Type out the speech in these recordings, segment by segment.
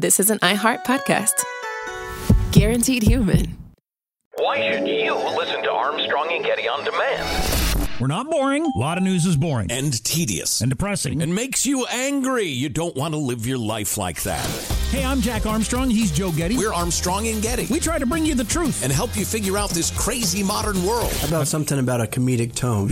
this is an iHeart podcast. Guaranteed human. Why should you listen to Armstrong and Getty on demand? We're not boring. A lot of news is boring. And tedious. And depressing. And makes you angry. You don't want to live your life like that. Hey, I'm Jack Armstrong. He's Joe Getty. We're Armstrong and Getty. We try to bring you the truth. And help you figure out this crazy modern world. How about something about a comedic tone?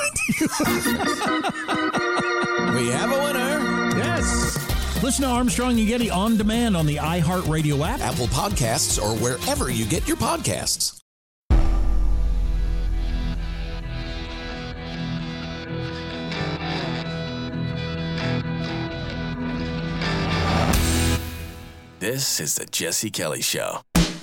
We have a winner. Yes. Listen to Armstrong and Getty on demand on the iHeartRadio app, Apple Podcasts, or wherever you get your podcasts. This is the Jesse Kelly Show.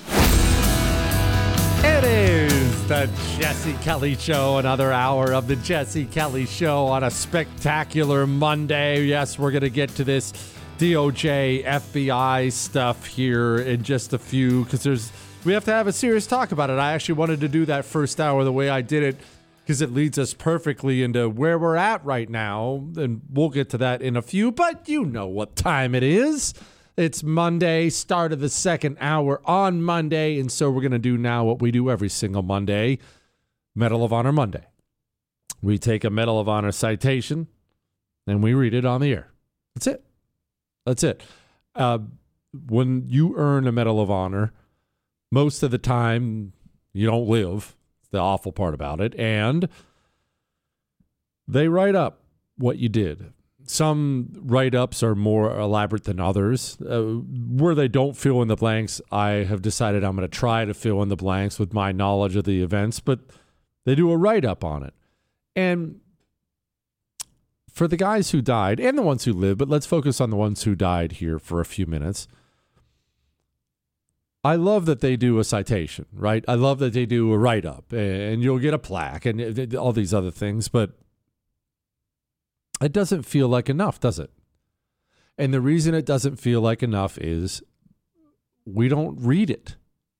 It is the Jesse Kelly Show, another hour of the Jesse Kelly Show on a spectacular Monday. Yes, we're going to get to this DOJ, FBI stuff here in just a few because we have to have a serious talk about it. I actually wanted to do that first hour the way I did it because it leads us perfectly into where we're at right now, and we'll get to that in a few, but you know what time it is. It's Monday, start of the second hour on Monday, and so we're going to do now what we do every single Monday, Medal of Honor Monday. We take a Medal of Honor citation, and we read it on the air. That's it. That's it. When you earn a Medal of Honor, most of the time you don't live. It's the awful part about it. And they write up what you did. Some write-ups are more elaborate than others. Where they don't fill in the blanks, I have decided I'm going to try to fill in the blanks with my knowledge of the events, but they do a write-up on it. And for the guys who died, and the ones who lived, but let's focus on the ones who died here for a few minutes. I love that they do a citation, right? I love that they do a write-up, and you'll get a plaque and all these other things, but it doesn't feel like enough, does it? And the reason it doesn't feel like enough is we don't read it.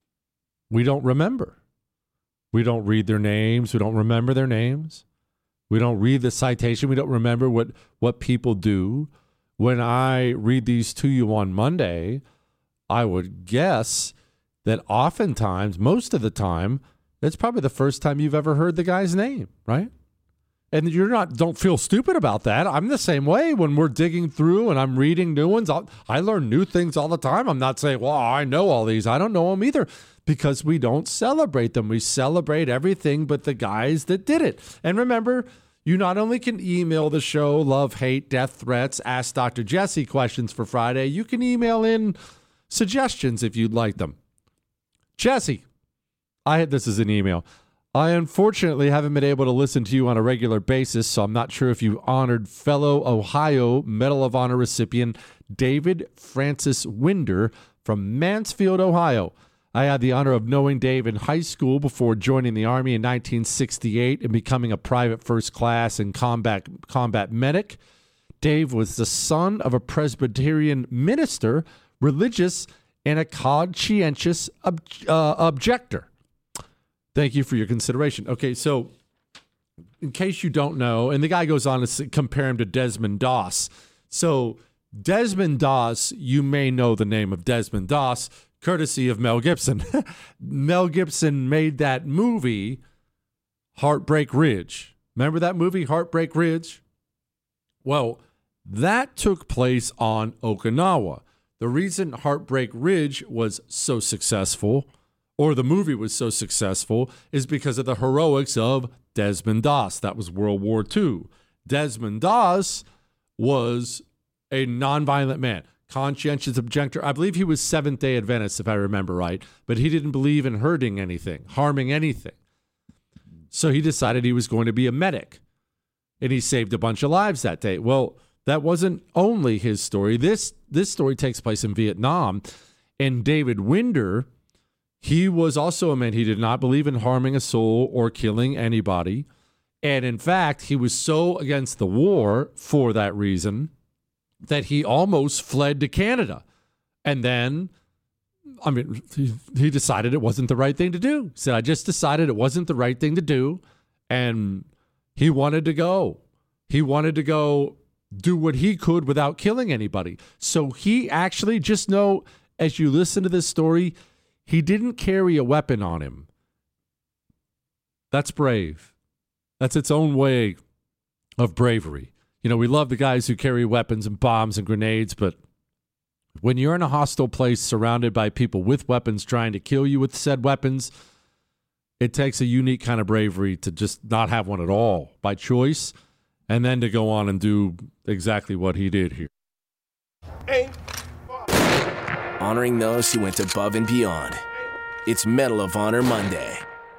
We don't remember. We don't read their names. We don't remember their names. We don't read the citation. We don't remember what people do. When I read these to you on Monday, I would guess that oftentimes, most of the time, it's probably the first time you've ever heard the guy's name, right? And don't feel stupid about that. I'm the same way when we're digging through and I'm reading new ones. I learn new things all the time. I'm not saying, well, I know all these. I don't know them either because we don't celebrate them. We celebrate everything but the guys that did it. And remember, you not only can email the show, love, hate, death threats, ask Dr. Jesse questions for Friday, you can email in suggestions if you'd like them. Jesse, this is an email. I unfortunately haven't been able to listen to you on a regular basis, so I'm not sure if you honored fellow Ohio Medal of Honor recipient David Francis Winder from Mansfield, Ohio. I had the honor of knowing Dave in high school before joining the Army in 1968 and becoming a private first class and combat medic. Dave was the son of a Presbyterian minister, religious, and a conscientious objector. Thank you for your consideration. Okay, so in case you don't know, and the guy goes on to compare him to Desmond Doss. So Desmond Doss, you may know the name of Desmond Doss, courtesy of Mel Gibson. Mel Gibson made that movie, Heartbreak Ridge. Remember that movie, Heartbreak Ridge? Well, that took place on Okinawa. The reason Heartbreak Ridge was so successful, or the movie was so successful, is because of the heroics of Desmond Doss. That was World War II. Desmond Doss was a nonviolent man, conscientious objector. I believe he was Seventh-day Adventist, if I remember right, but he didn't believe in hurting anything, harming anything. So he decided he was going to be a medic, and he saved a bunch of lives that day. Well, that wasn't only his story. This story takes place in Vietnam, and David Winder, he was also a man. He did not believe in harming a soul or killing anybody. And in fact, he was so against the war for that reason that he almost fled to Canada. And then, he decided it wasn't the right thing to do. He said, I just decided it wasn't the right thing to do. And he wanted to go. He wanted to go do what he could without killing anybody. So he actually, just know, as you listen to this story, he didn't carry a weapon on him. That's brave. That's its own way of bravery. You know, we love the guys who carry weapons and bombs and grenades, but when you're in a hostile place surrounded by people with weapons trying to kill you with said weapons, it takes a unique kind of bravery to just not have one at all by choice, and then to go on and do exactly what he did here. Honoring those who went above and beyond. It's Medal of Honor Monday.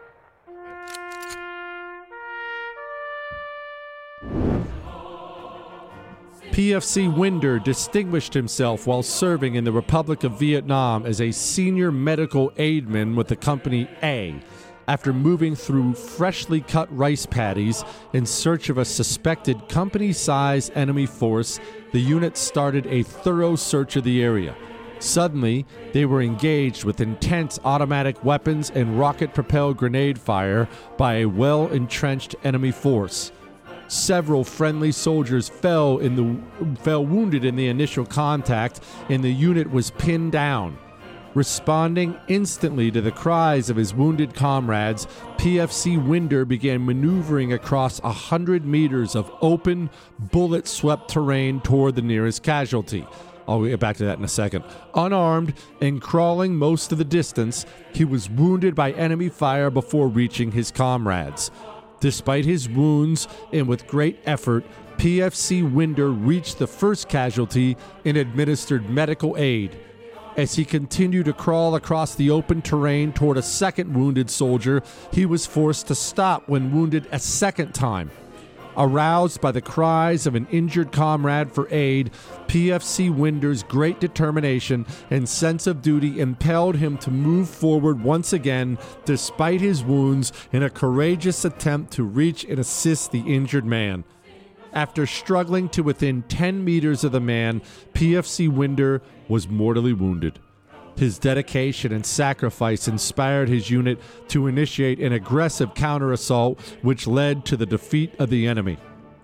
PFC Winder distinguished himself while serving in the Republic of Vietnam as a senior medical aidman with the Company A. After moving through freshly cut rice paddies in search of a suspected company-sized enemy force, the unit started a thorough search of the area. Suddenly, they were engaged with intense automatic weapons and rocket-propelled grenade fire by a well-entrenched enemy force. Several friendly soldiers fell wounded in the initial contact, and the unit was pinned down. Responding instantly to the cries of his wounded comrades, PFC Winder began maneuvering across 100 meters of open, bullet-swept terrain toward the nearest casualty. I'll get back to that in a second. Unarmed and crawling most of the distance, he was wounded by enemy fire before reaching his comrades. Despite his wounds and with great effort, PFC Winder reached the first casualty and administered medical aid. As he continued to crawl across the open terrain toward a second wounded soldier, he was forced to stop when wounded a second time. Aroused by the cries of an injured comrade for aid, PFC Winder's great determination and sense of duty impelled him to move forward once again, despite his wounds, in a courageous attempt to reach and assist the injured man. After struggling to within 10 meters of the man, PFC Winder was mortally wounded. His dedication and sacrifice inspired his unit to initiate an aggressive counter-assault, which led to the defeat of the enemy.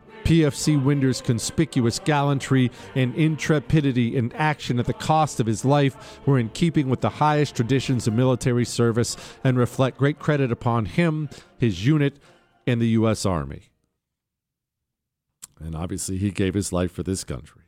PFC Winder's conspicuous gallantry and intrepidity in action at the cost of his life were in keeping with the highest traditions of military service and reflect great credit upon him, his unit, and the U.S. Army. And obviously, he gave his life for this country.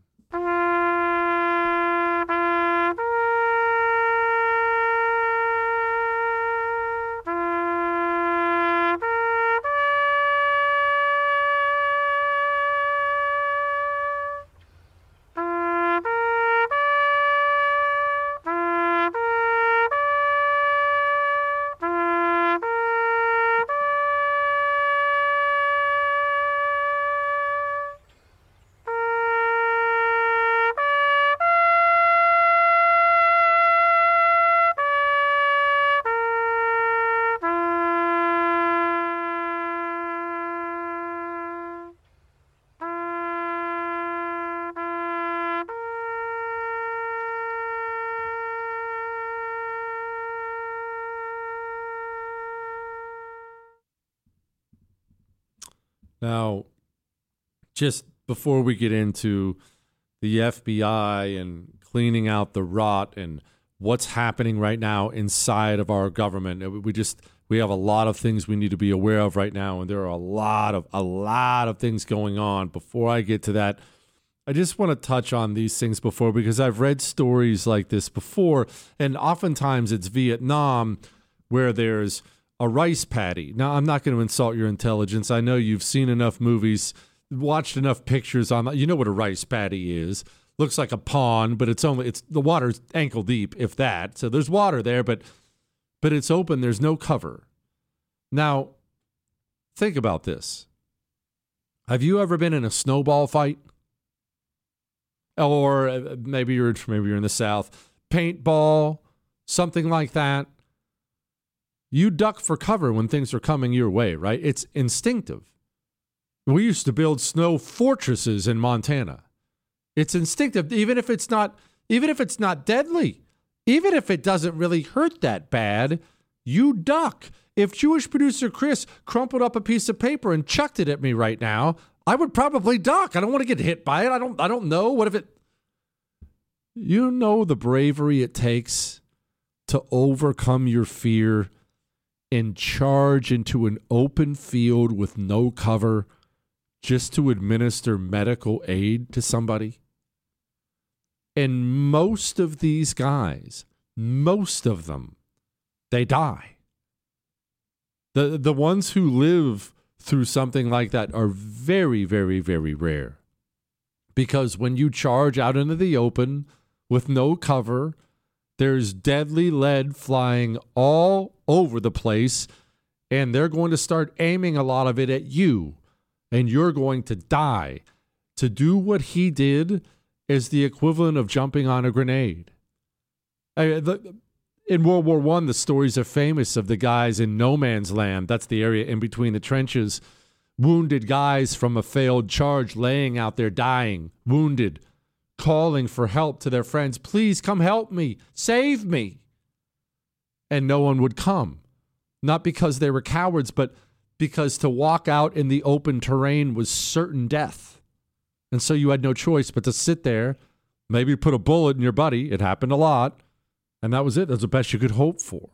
Now, just before we get into the FBI and cleaning out the rot and what's happening right now inside of our government, we have a lot of things we need to be aware of right now, and there are a lot of things going on. Before I get to that, I just want to touch on these things before, because I've read stories like this before, and oftentimes it's Vietnam where there's a rice paddy. Now, I'm not going to insult your intelligence. I know you've seen enough movies, watched enough pictures on that. You know what a rice paddy is. Looks like a pond, but it's the water's ankle deep, if that. So there's water there, but it's open. There's no cover. Now, think about this. Have you ever been in a snowball fight? Or maybe you're in the South. Paintball, something like that. You duck for cover when things are coming your way, right? It's instinctive. We used to build snow fortresses in Montana. It's instinctive, even if it's not deadly, even if it doesn't really hurt that bad, you duck. If Jewish producer Chris crumpled up a piece of paper and chucked it at me right now, I would probably duck. I don't want to get hit by it. I don't know. What if it... You know the bravery it takes to overcome your fear and charge into an open field with no cover just to administer medical aid to somebody? And most of these guys, most of them, they die. The ones who live through something like that are very, very, very rare. Because when you charge out into the open with no cover, there's deadly lead flying all over the place, and they're going to start aiming a lot of it at you, and you're going to die. To do what he did is the equivalent of jumping on a grenade. In World War I, the stories are famous of the guys in no man's land. That's the area in between the trenches. Wounded guys from a failed charge laying out there dying, wounded, calling for help to their friends. Please come help me. Save me. And no one would come. Not because they were cowards, but because to walk out in the open terrain was certain death. And so you had no choice but to sit there, maybe put a bullet in your buddy. It happened a lot. And that was it. That's the best you could hope for.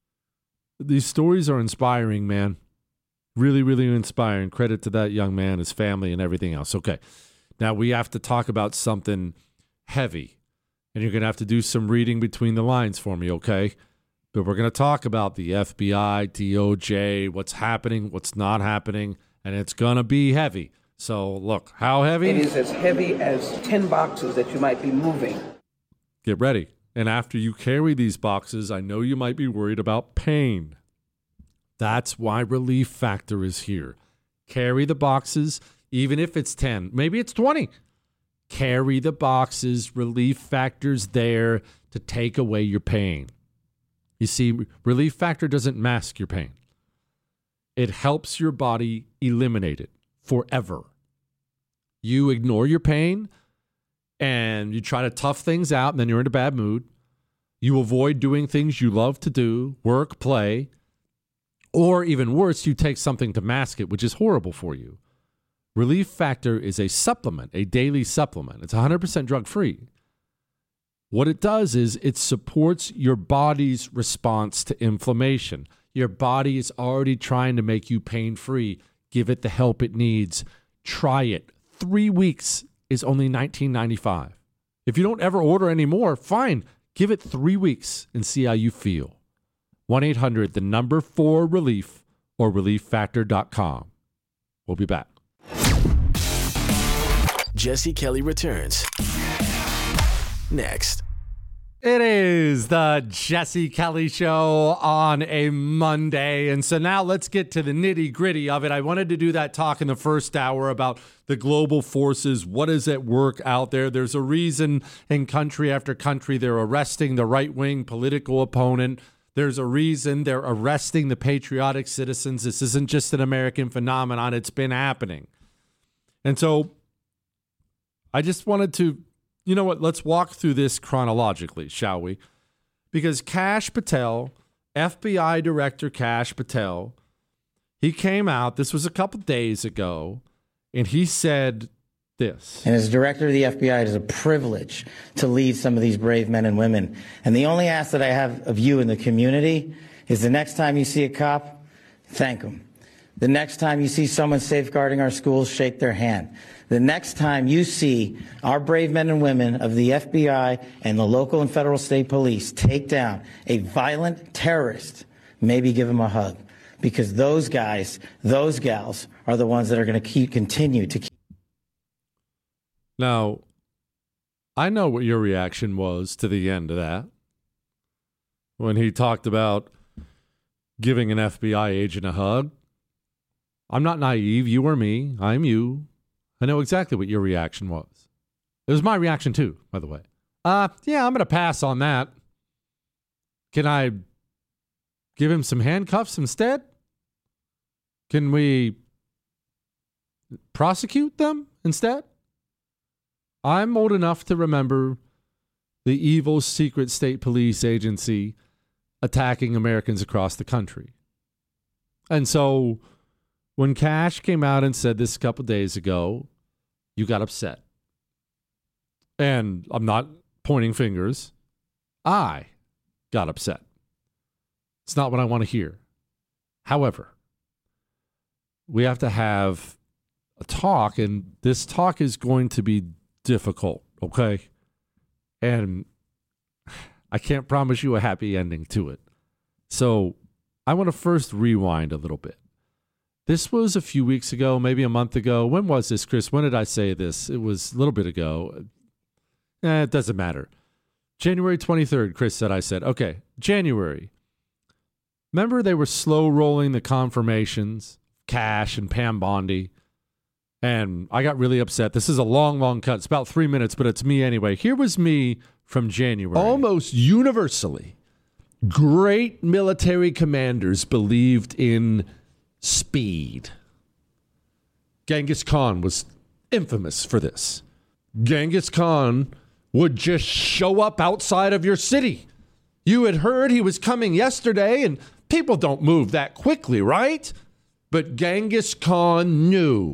These stories are inspiring, man. Really, really inspiring. Credit to that young man, his family, and everything else. Okay. Now we have to talk about something heavy. And you're going to have to do some reading between the lines for me, okay? But we're going to talk about the FBI, DOJ, what's happening, what's not happening, and it's going to be heavy. So, look, how heavy? It is as heavy as 10 boxes that you might be moving. Get ready. And after you carry these boxes, I know you might be worried about pain. That's why Relief Factor is here. Carry the boxes, even if it's 10. Maybe it's 20. Carry the boxes. Relief Factor's there to take away your pain. You see, Relief Factor doesn't mask your pain. It helps your body eliminate it forever. You ignore your pain, and you try to tough things out, and then you're in a bad mood. You avoid doing things you love to do, work, play, or even worse, you take something to mask it, which is horrible for you. Relief Factor is a supplement, a daily supplement. It's 100% drug-free. What it does is it supports your body's response to inflammation. Your body is already trying to make you pain-free. Give it the help it needs. Try it. 3 weeks is only $19.95. If you don't ever order any more, fine. Give it 3 weeks and see how you feel. 1-800-4RELIEF or ReliefFactor.com. We'll be back. Jesse Kelly returns next. It is the Jesse Kelly Show on a Monday. And so now let's get to the nitty gritty of it. I wanted to do that talk in the first hour about the global forces. What is at work out there? There's a reason in country after country they're arresting the right-wing political opponent. There's a reason they're arresting the patriotic citizens. This isn't just an American phenomenon. It's been happening. And so I just wanted to, you know what, let's walk through this chronologically, shall we? Because Kash Patel, FBI Director Kash Patel, he came out, this was a couple days ago, and he said this. And as director of the FBI, it is a privilege to lead some of these brave men and women. And the only ask that I have of you in the community is the next time you see a cop, thank them. The next time you see someone safeguarding our schools, shake their hand. The next time you see our brave men and women of the FBI and the local and federal state police take down a violent terrorist, maybe give him a hug. Because those guys, those gals are the ones that are going to continue to keep. Now, I know what your reaction was to the end of that. When he talked about giving an FBI agent a hug. I'm not naive. You or me. I'm you. I know exactly what your reaction was. It was my reaction too, by the way. Yeah, I'm going to pass on that. Can I give him some handcuffs instead? Can we prosecute them instead? I'm old enough to remember the evil secret state police agency attacking Americans across the country. And so When Kash came out and said this a couple days ago, you got upset. And I'm not pointing fingers. I got upset. It's not what I want to hear. However, we have to have a talk, and this talk is going to be difficult, okay? And I can't promise you a happy ending to it. So I want to first rewind a little bit. This was a few weeks ago, maybe a month ago. When was this, Chris? When did I say this? It was a little bit ago. It doesn't matter. January 23rd, Chris said, I said, okay, January. Remember they were slow rolling the confirmations, Kash and Pam Bondi, and I got really upset. This is a long, long cut. It's about 3 minutes, but it's me anyway. Here was me from January. Almost universally, great military commanders believed in speed. Genghis Khan was infamous for this. Genghis Khan would just show up outside of your city. You had heard he was coming yesterday, and people don't move that quickly, right? But Genghis Khan knew,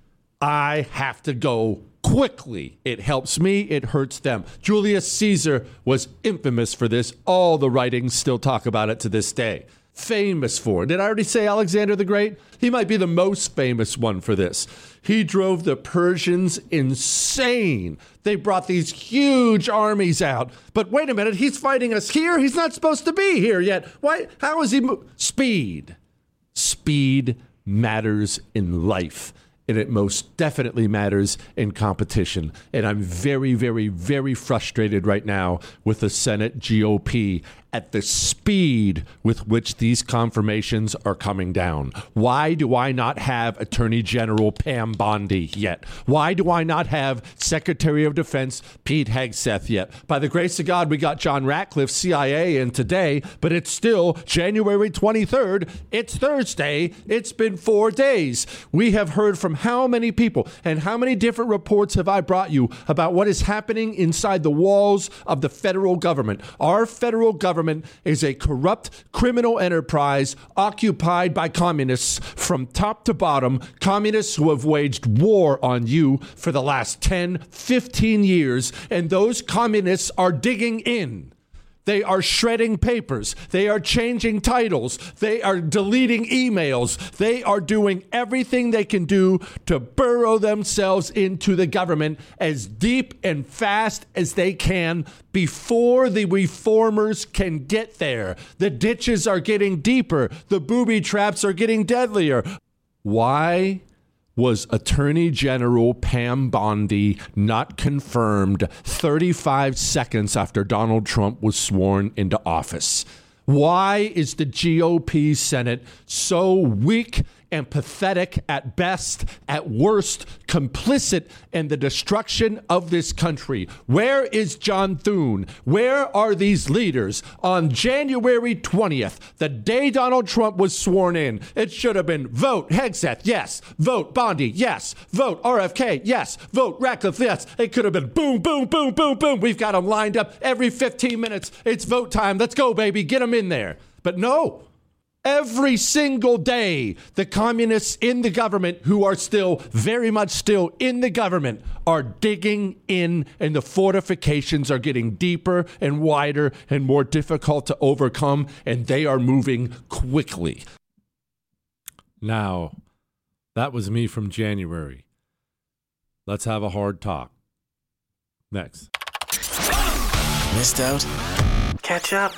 I have to go quickly. It helps me, it hurts them. Julius Caesar was infamous for this. All the writings still talk about it to this day. Famous for. Did I already say Alexander the Great? He might be the most famous one for this. He drove the Persians insane. They brought these huge armies out. But wait a minute, he's fighting us here? He's not supposed to be here yet. Why? How is he? Speed. Speed matters in life. And it most definitely matters in competition. And I'm very, very, very frustrated right now with the Senate GOP at the speed with which these confirmations are coming down. Why do I not have Attorney General Pam Bondi yet? Why do I not have Secretary of Defense Pete Hegseth yet? By the grace of God, we got John Ratcliffe, CIA, in today, but it's still January 23rd. It's Thursday. It's been 4 days. We have heard from how many people and how many different reports have I brought you about what is happening inside the walls of the federal government? Our federal government is a corrupt criminal enterprise occupied by communists from top to bottom, communists who have waged war on you for the last 10, 15 years, and those communists are digging in. They are shredding papers. They are changing titles. They are deleting emails. They are doing everything they can do to burrow themselves into the government as deep and fast as they can before the reformers can get there. The ditches are getting deeper. The booby traps are getting deadlier. Why was Attorney General Pam Bondi not confirmed 35 seconds after Donald Trump was sworn into office? Why is the GOP Senate so weak and pathetic at best, at worst, complicit in the destruction of this country? Where is John Thune? Where are these leaders? On January 20th, the day Donald Trump was sworn in, it should have been vote Hegseth, yes. Vote Bondi, yes. Vote RFK, yes. Vote Ratcliffe, yes. It could have been boom, boom, boom, boom, boom. We've got them lined up every 15 minutes. It's vote time. Let's go, baby. Get them in there. But no. Every single day, the communists in the government who are still very much still in the government are digging in, and the fortifications are getting deeper and wider and more difficult to overcome, and they are moving quickly. Now, that was me from January. Let's have a hard talk. Next. Missed out? Catch up.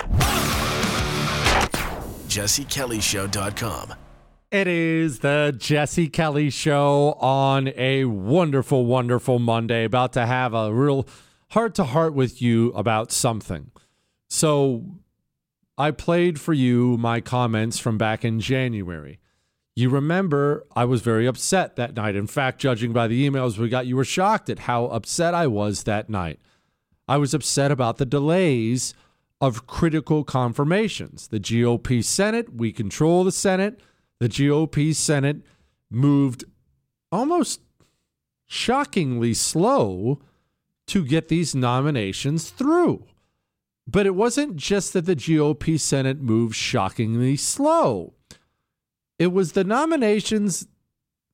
JesseKellyShow.com. It is the Jesse Kelly Show on a wonderful, wonderful Monday. About to have a real heart-to-heart with you about something. So I played for you my comments from back in January. You remember I was very upset that night. In fact, judging by the emails we got, you were shocked at how upset I was that night. I was upset about the delays of critical confirmations. The GOP Senate, we control the Senate. The GOP Senate moved almost shockingly slow to get these nominations through. But it wasn't just that the GOP Senate moved shockingly slow. It was the nominations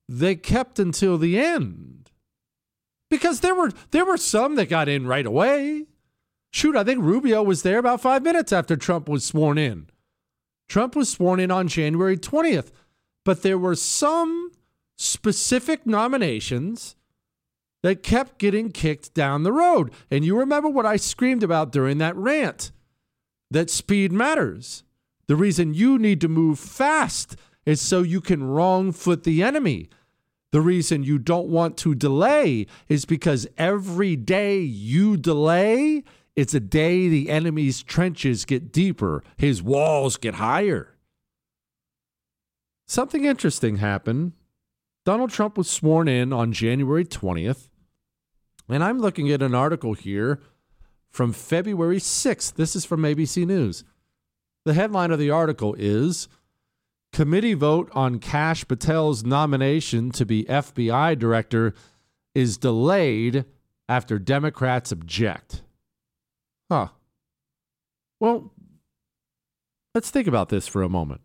they kept until the end. Because there were some that got in right away. Shoot, I think Rubio was there about 5 minutes after Trump was sworn in. Trump was sworn in on January 20th. But there were some specific nominations that kept getting kicked down the road. And you remember what I screamed about during that rant, that speed matters. The reason you need to move fast is so you can wrong foot the enemy. The reason you don't want to delay is because every day you delay, it's a day the enemy's trenches get deeper, his walls get higher. Something interesting happened. Donald Trump was sworn in on January 20th, and I'm looking at an article here from February 6th. This is from ABC News. The headline of the article is, Committee vote on Kash Patel's nomination to be FBI director is delayed after Democrats object. Huh. Well, let's think about this for a moment.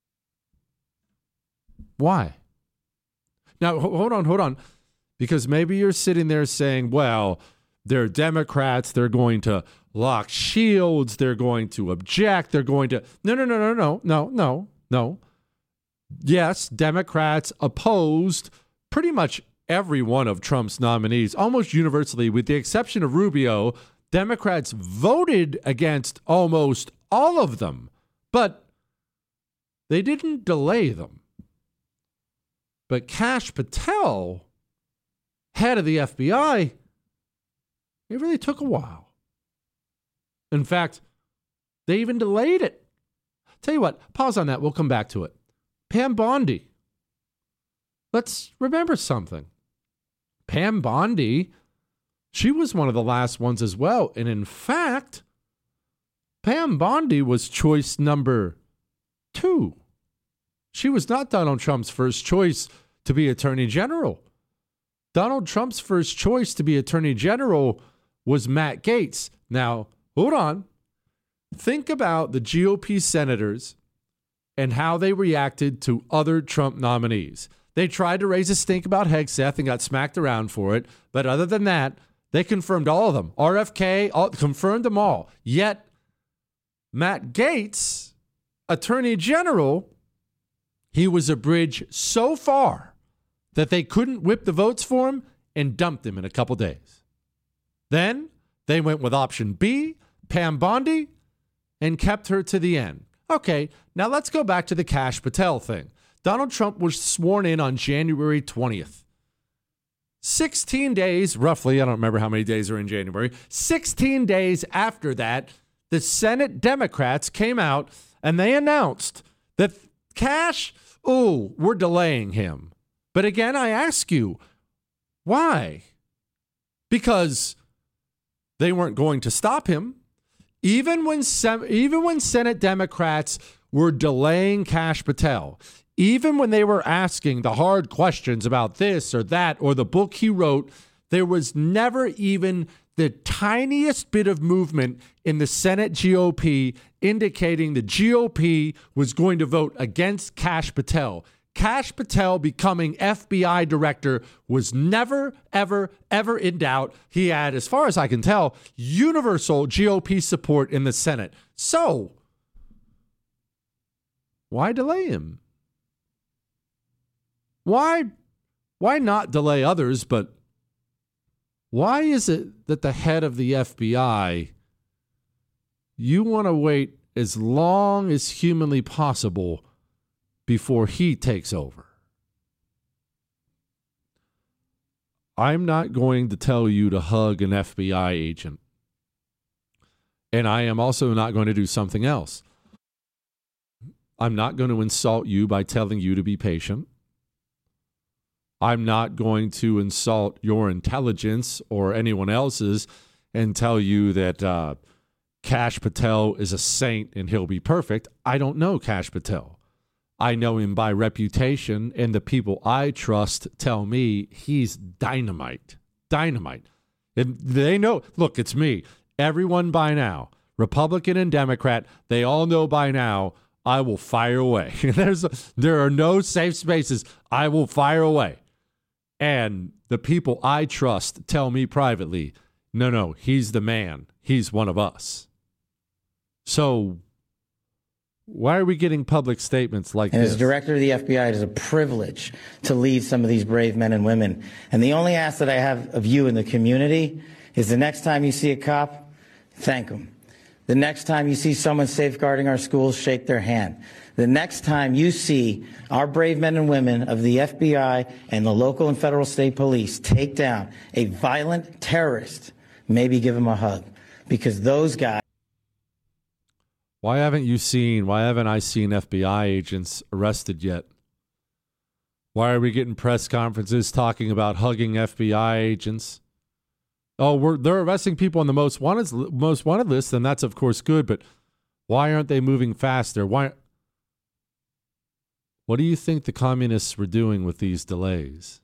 Why? Now, hold on. Because maybe you're sitting there saying, well, they're Democrats, they're going to lock shields, they're going to object, they're going to... No. Yes, Democrats opposed pretty much every one of Trump's nominees, almost universally, with the exception of Rubio. Democrats voted against almost all of them, but they didn't delay them. But Kash Patel, head of the FBI, it really took a while. In fact, they even delayed it. Tell you what, pause on that. We'll come back to it. Pam Bondi. Let's remember something. Pam Bondi, she was one of the last ones as well. And in fact, Pam Bondi was choice number 2. She was not Donald Trump's first choice to be Attorney General. Donald Trump's first choice to be Attorney General was Matt Gaetz. Now, hold on. Think about the GOP senators and how they reacted to other Trump nominees. They tried to raise a stink about Hegseth and got smacked around for it. But other than that, they confirmed all of them. RFK confirmed them all. Yet, Matt Gaetz, Attorney General, he was a bridge so far that they couldn't whip the votes for him and dumped him in a couple days. Then they went with option B, Pam Bondi, and kept her to the end. Okay, now let's go back to the Kash Patel thing. Donald Trump was sworn in on January 20th. 16 days, roughly, I don't remember how many days are in January, 16 days after that, the Senate Democrats came out and they announced that Kash, we're delaying him. But again, I ask you, why? Because they weren't going to stop him. Even when Senate Democrats were delaying Kash Patel, even when they were asking the hard questions about this or that or the book he wrote, there was never even the tiniest bit of movement in the Senate GOP indicating the GOP was going to vote against Kash Patel. Kash Patel becoming FBI director was never, ever, ever in doubt. He had, as far as I can tell, universal GOP support in the Senate. So, why delay him? Why not delay others, but why is it that the head of the FBI, you want to wait as long as humanly possible before he takes over? I'm not going to tell you to hug an FBI agent. And I am also not going to do something else. I'm not going to insult you by telling you to be patient. I'm not going to insult your intelligence or anyone else's and tell you that Kash Patel is a saint and he'll be perfect. I don't know Kash Patel. I know him by reputation, and the people I trust tell me he's dynamite. Dynamite. And they know, look, it's me. Everyone by now, Republican and Democrat, they all know by now I will fire away. There are no safe spaces. I will fire away. And the people I trust tell me privately, no, he's the man. He's one of us. So why are we getting public statements like this? And as director of the FBI, it is a privilege to lead some of these brave men and women. And the only ask that I have of you in the community is the next time you see a cop, thank them. The next time you see someone safeguarding our schools, shake their hand. The next time you see our brave men and women of the FBI and the local and federal state police take down a violent terrorist, maybe give him a hug. Because those guys... Why haven't I seen FBI agents arrested yet? Why are we getting press conferences talking about hugging FBI agents? Oh, they're arresting people on the most wanted list, and that's of course good, but why aren't they moving faster? What do you think the communists were doing with these delays?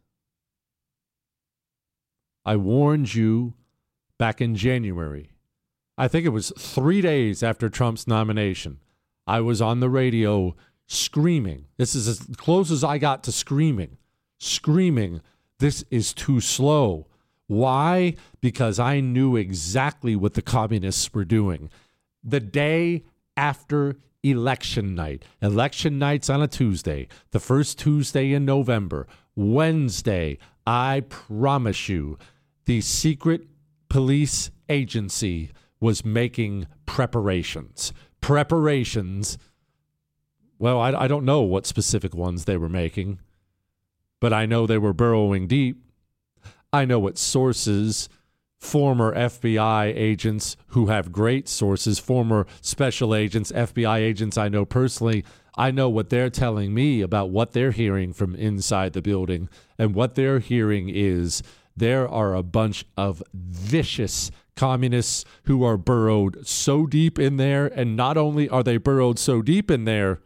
I warned you back in January. I think it was 3 days after Trump's nomination. I was on the radio screaming. This is as close as I got to screaming. This is too slow. Why? Because I knew exactly what the communists were doing. The day after election night. Election night's on a Tuesday, the first Tuesday in November. Wednesday, I promise you, the secret police agency was making preparations. Well, I don't know what specific ones they were making, but I know they were burrowing deep. I know what sources, former FBI agents who have great sources, former special agents, FBI agents I know personally, I know what they're telling me about what they're hearing from inside the building. And what they're hearing is there are a bunch of vicious communists who are burrowed so deep in there. And not only are they burrowed so deep in there,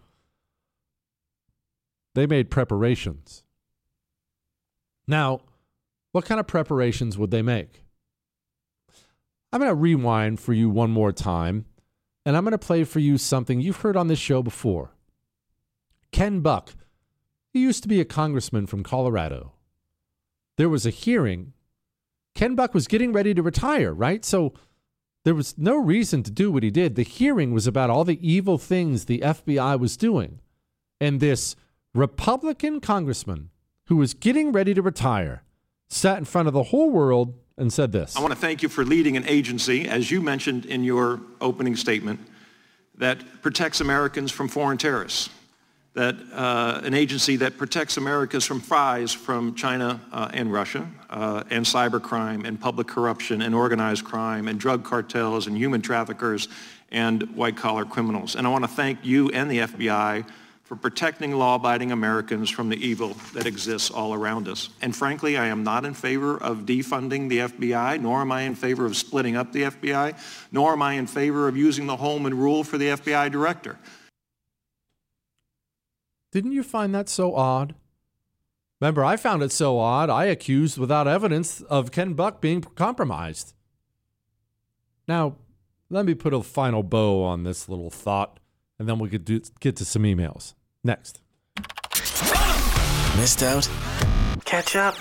they made preparations. Now, what kind of preparations would they make? I'm going to rewind for you one more time, and I'm going to play for you something you've heard on this show before. Ken Buck, he used to be a congressman from Colorado. There was a hearing. Ken Buck was getting ready to retire, right? So there was no reason to do what he did. The hearing was about all the evil things the FBI was doing. And this Republican congressman who was getting ready to retire sat in front of the whole world and said this. I want to thank you for leading an agency, as you mentioned in your opening statement, that protects Americans from foreign terrorists, that an agency that protects Americans from spies from China and Russia, and cybercrime and public corruption and organized crime and drug cartels and human traffickers and white-collar criminals. And I want to thank you and the FBI for protecting law-abiding Americans from the evil that exists all around us. And frankly, I am not in favor of defunding the FBI, nor am I in favor of splitting up the FBI, nor am I in favor of using the Holman Rule for the FBI director. Didn't you find that so odd? Remember, I found it so odd, I accused without evidence of Ken Buck being compromised. Now, let me put a final bow on this little thought, and then we could get to some emails. Next. Missed out? Catch up.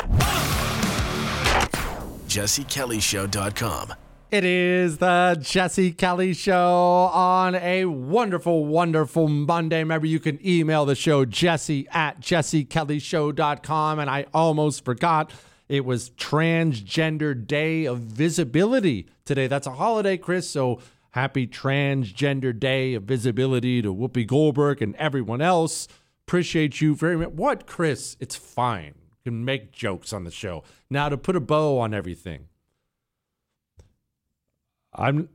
JesseKellyShow.com. It is the Jesse Kelly Show on a wonderful, wonderful Monday. Remember, you can email the show, jesse@jessekellyshow.com. And I almost forgot, it was Transgender Day of Visibility today. That's a holiday, Chris, so happy Transgender Day of Visibility to Whoopi Goldberg and everyone else. Appreciate you very much. What, Chris? It's fine. You can make jokes on the show. Now, to put a bow on everything, I'm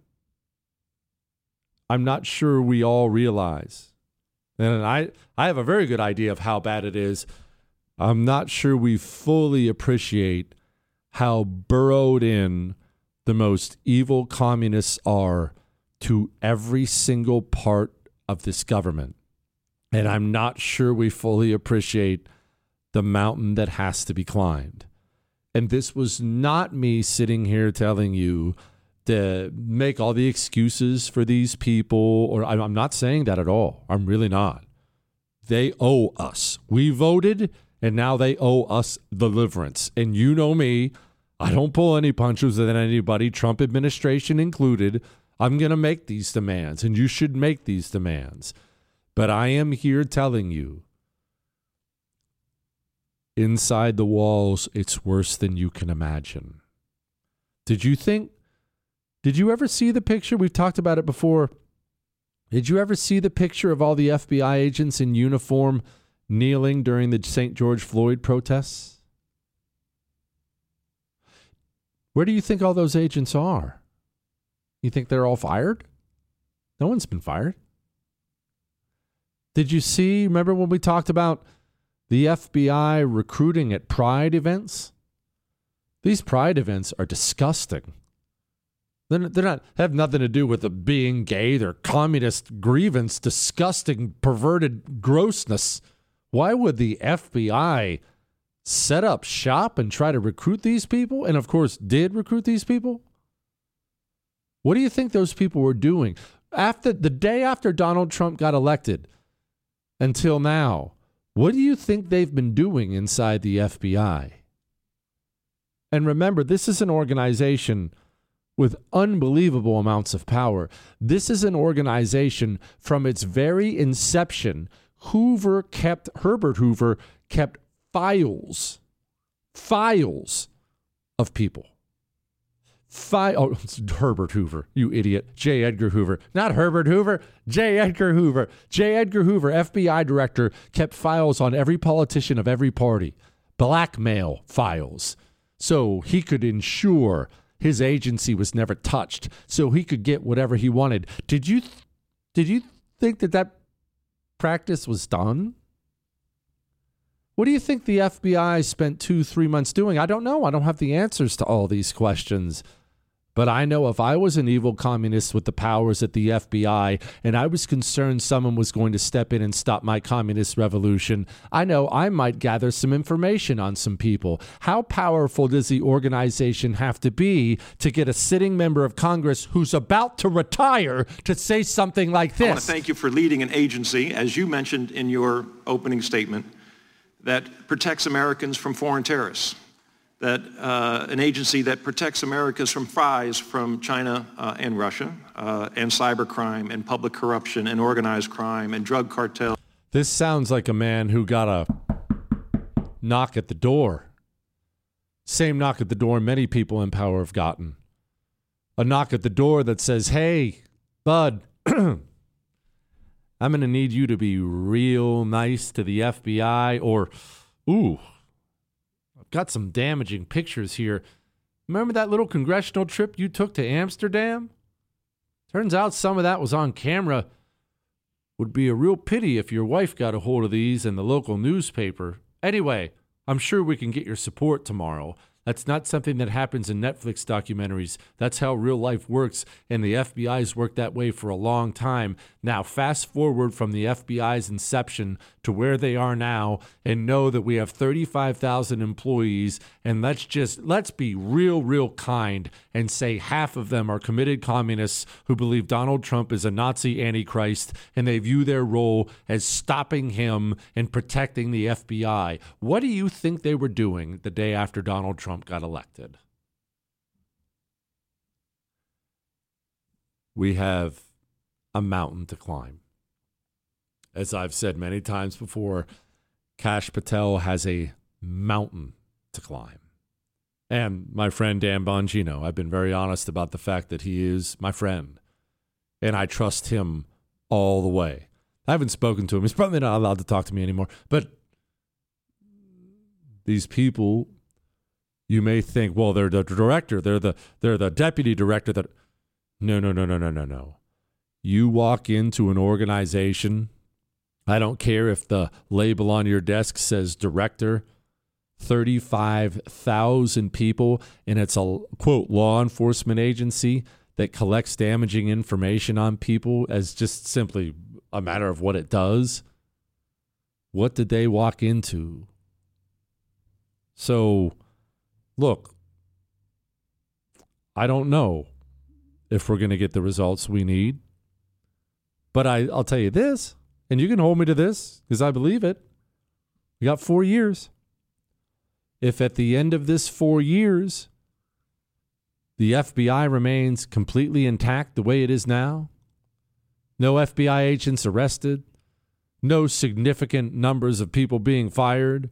not sure we all realize, and I have a very good idea of how bad it is. I'm not sure we fully appreciate how burrowed in the most evil communists are to every single part of this government. And I'm not sure we fully appreciate the mountain that has to be climbed. And this was not me sitting here telling you to make all the excuses for these people, or I'm not saying that at all. I'm really not. They owe us. We voted, and now they owe us deliverance. And you know me, I don't pull any punches with anybody, Trump administration included. I'm going to make these demands, and you should make these demands. But I am here telling you, inside the walls, it's worse than you can imagine. Did you ever see the picture? We've talked about it before. Did you ever see the picture of all the FBI agents in uniform kneeling during the St. George Floyd protests? Where do you think all those agents are? You think they're all fired? No one's been fired. Did you see, remember when we talked about the FBI recruiting at Pride events? These Pride events are disgusting. They're not have nothing to do with the being gay, their communist grievance, disgusting, perverted grossness. Why would the FBI set up shop and try to recruit these people? And of course, did recruit these people? What do you think those people were doing after the day after Donald Trump got elected until now? What do you think they've been doing inside the FBI? And remember, this is an organization with unbelievable amounts of power. This is an organization from its very inception. Herbert Hoover kept files of people. It's Herbert Hoover, you idiot. J. Edgar Hoover. Not Herbert Hoover, J. Edgar Hoover. J. Edgar Hoover, FBI director, kept files on every politician of every party. Blackmail files. So he could ensure his agency was never touched, so he could get whatever he wanted. Did you think that practice was done? What do you think the FBI spent 2-3 months doing? I don't know. I don't have the answers to all these questions. But I know if I was an evil communist with the powers at the FBI and I was concerned someone was going to step in and stop my communist revolution, I know I might gather some information on some people. How powerful does the organization have to be to get a sitting member of Congress who's about to retire to say something like this? I want to thank you for leading an agency, as you mentioned in your opening statement, that protects Americans from foreign terrorists. That an agency that protects Americans from spies from China and Russia, and cybercrime and public corruption and organized crime and drug cartel. This sounds like a man who got a knock at the door. Same knock at the door many people in power have gotten. A knock at the door that says, hey, bud, I'm going to need you to be real nice to the FBI, or, ooh, got some damaging pictures here. Remember that little congressional trip you took to Amsterdam? Turns out some of that was on camera. Would be a real pity if your wife got a hold of these in the local newspaper. Anyway, I'm sure we can get your support tomorrow. That's not something that happens in Netflix documentaries. That's how real life works, and the FBI's worked that way for a long time. Now, fast forward from the FBI's inception to where they are now, and know that we have 35,000 employees, and let's be real kind and say half of them are committed communists who believe Donald Trump is a Nazi antichrist, and they view their role as stopping him and protecting the FBI. What do you think they were doing the day after Donald Trump got elected? We have a mountain to climb. As I've said many times before, Kash Patel has a mountain to climb. And my friend Dan Bongino, I've been very honest about the fact that he is my friend, and I trust him all the way. I haven't spoken to him. He's probably not allowed to talk to me anymore. But these people, you may think, well, they're the director, they're the deputy director. That no. You walk into an organization, I don't care if the label on your desk says director, 35,000 people, and it's a, quote, law enforcement agency that collects damaging information on people as just simply a matter of what it does. What did they walk into? So, look, I don't know if we're going to get the results we need. But I'll tell you this, and you can hold me to this because I believe it. We got 4 years. If at the end of this 4 years, the FBI remains completely intact the way it is now, no FBI agents arrested, no significant numbers of people being fired,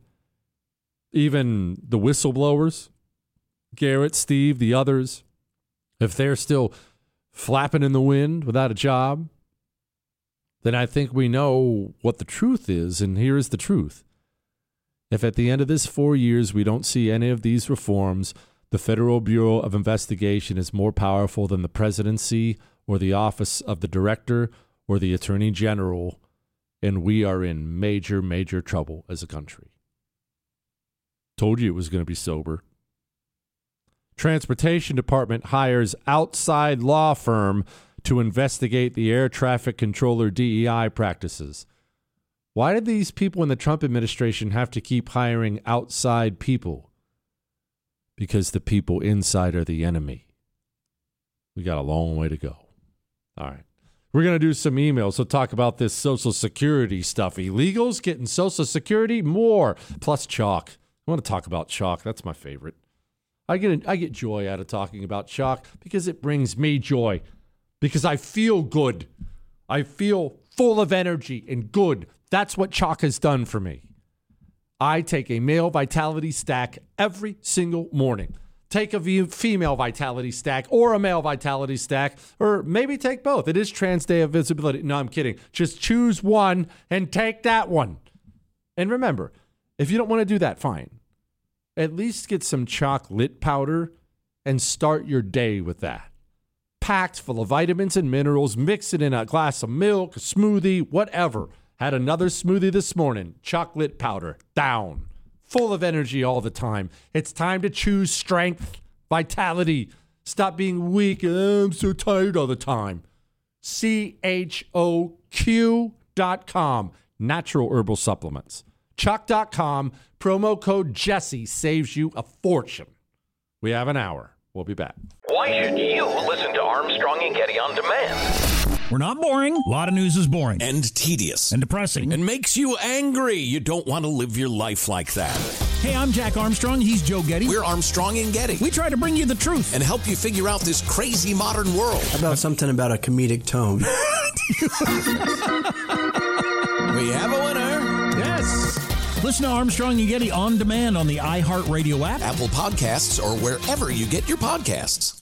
even the whistleblowers, Garrett, Steve, the others, if they're still flapping in the wind without a job, then I think we know what the truth is, and here is the truth. If at the end of this 4 years we don't see any of these reforms, the Federal Bureau of Investigation is more powerful than the presidency or the office of the director or the attorney general, and we are in major, major trouble as a country. Told you it was going to be sober. Transportation Department hires outside law firm to investigate the air traffic controller DEI practices. Why did these people in the Trump administration have to keep hiring outside people? Because the people inside are the enemy. We got a long way to go. All right. We're going to do some emails. So talk about this Social Security stuff. Illegals getting Social Security, more. Plus chalk. I want to talk about chalk. That's my favorite. I get joy out of talking about chalk because it brings me joy. Because I feel good. I feel full of energy and good. That's what chalk has done for me. I take a male vitality stack every single morning. Take a female vitality stack or a male vitality stack, or maybe take both. It is Trans Day of Visibility. No, I'm kidding. Just choose one and take that one. And remember, if you don't want to do that, fine. At least get some chocolate powder and start your day with that. Packed full of vitamins and minerals, mix it in a glass of milk, a smoothie, whatever. Had another smoothie this morning. Chocolate powder, down. Full of energy all the time. It's time to choose strength, vitality. Stop being weak. I'm so tired all the time. CHOQ.com. Natural herbal supplements. Chalk.com. Promo code Jesse saves you a fortune. We have an hour. We'll be back. Why should you listen to Armstrong and Getty on demand? We're not boring. A lot of news is boring. And tedious. And depressing. And makes you angry. You don't want to live your life like that. Hey, I'm Jack Armstrong. He's Joe Getty. We're Armstrong and Getty. We try to bring you the truth. And help you figure out this crazy modern world. How about something about a comedic tone? We have a winner. Yes. Listen to Armstrong and Getty on demand on the iHeartRadio app, Apple Podcasts, or wherever you get your podcasts.